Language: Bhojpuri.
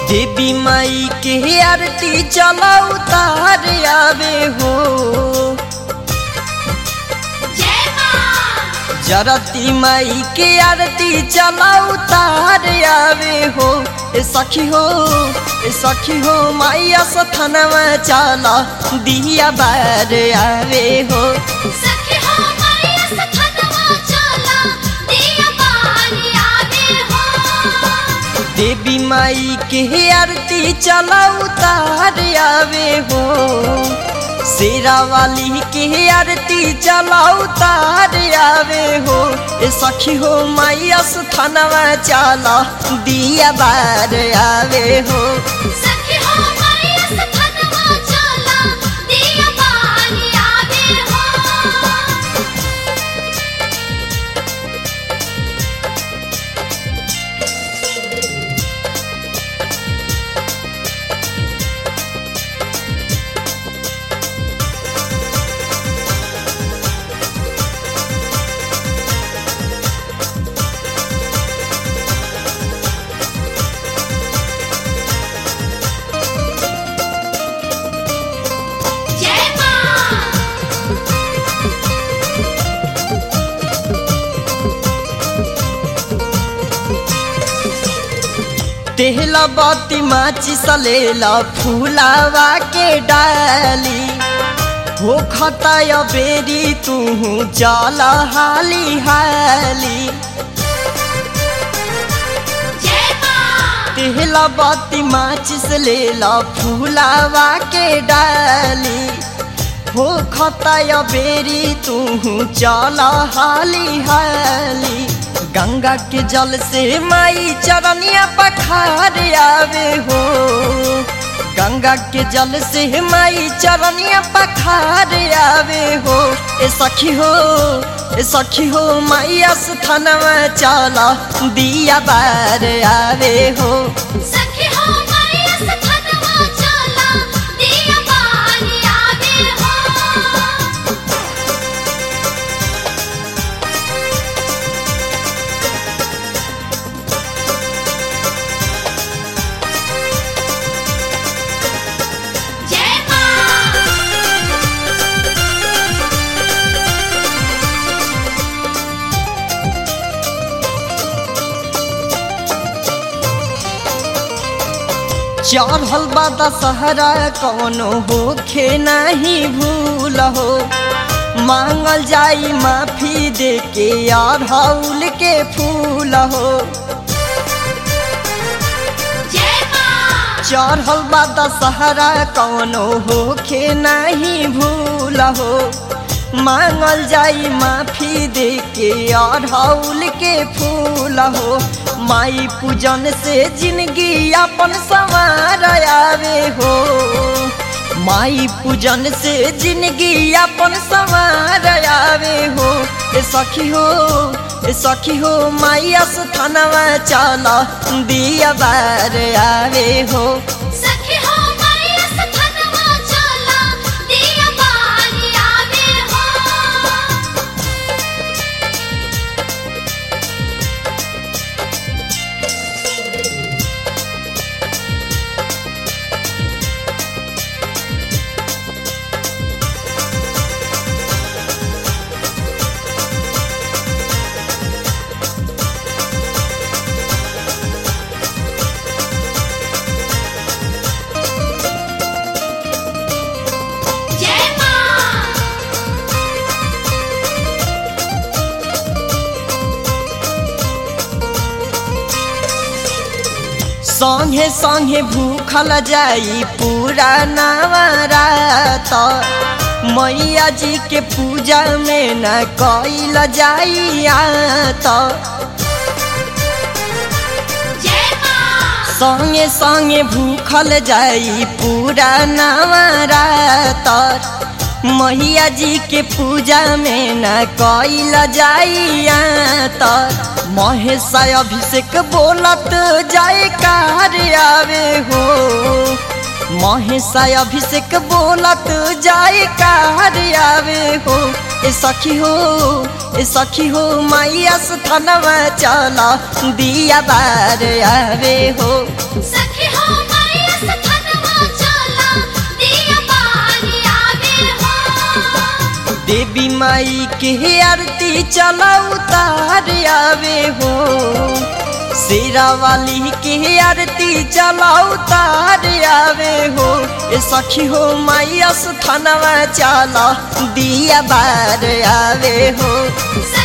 देवी माई के आरती चला उतार आवे हो। जरती माई के आरती चला उतार आवे हो। ए सखी हो माई स्थानवा चला दिया बार आवे हो। सखी हो माई स्थानवा चला दिया बार आवे हो। देवी माई के आरती चला उतार आवे हो। शेरा वाली के आरती चला उतार आवे हो। ए सखी हो माई स्थानवा चला दिया बार आवे हो। सखी हो माई स्थानवा चला दिया बार आवे हो। तेहला बाती माची सलेला फूलावा के डाली हो खताया बेरी तू जाला हाली हाली। तेहला बाती माची सलेला फूलावा के डाली हो खताया बेरी तू जाला हाली हाली। गंगा के जल से माई चरनिया पखार आवे हो। गंगा के जल से माई चरनिया पखार आवे हो। ए सखी हो माई स्थानवा चला दिया बार आवे हो। सखी हो माई स्थानवा चला दिया बार आवे हो। चढ़ल बा दशहरा कौनो होखे नहीं भूल हो। मांगल जाई माफी दे के अड़हुल के फूल हो। चढ़ल बा दशहरा कौनो होखे नहीं भूल हो। मांगल जाई माफी दे के अड़हुल के फूल हो। माई पूजन से जिंदगी अपन संवार आवे हो। माई पूजन से जिंदगी अपन संवार आवे हो। ए सखी हो माई स्थानवा चला दिया बार आवे हो। सखी हो माई स्थानवा चला दिया बार आवे हो। संगे संगे भूखल जाई पूरा नवरात। मैया जी के पूजा में न कइल जाई आत। संगे संगे भूखल जाई पूरा नवरात। मैया जी के पूजा में न कइल जाई आत। महेश अभिषेक बोलत जाए कार आवे हो। महेश अभिषेक बोलत जाए कार आवे हो। ए सखी हो माई स्थानवा चला दिया बार आवे हो। सखी हो माई के आरती चला उतार आवे हो शेरा वाली के आरती चला उतार आवे हो ए सखी हो माई स्थानवा चला दिया बार आवे हो।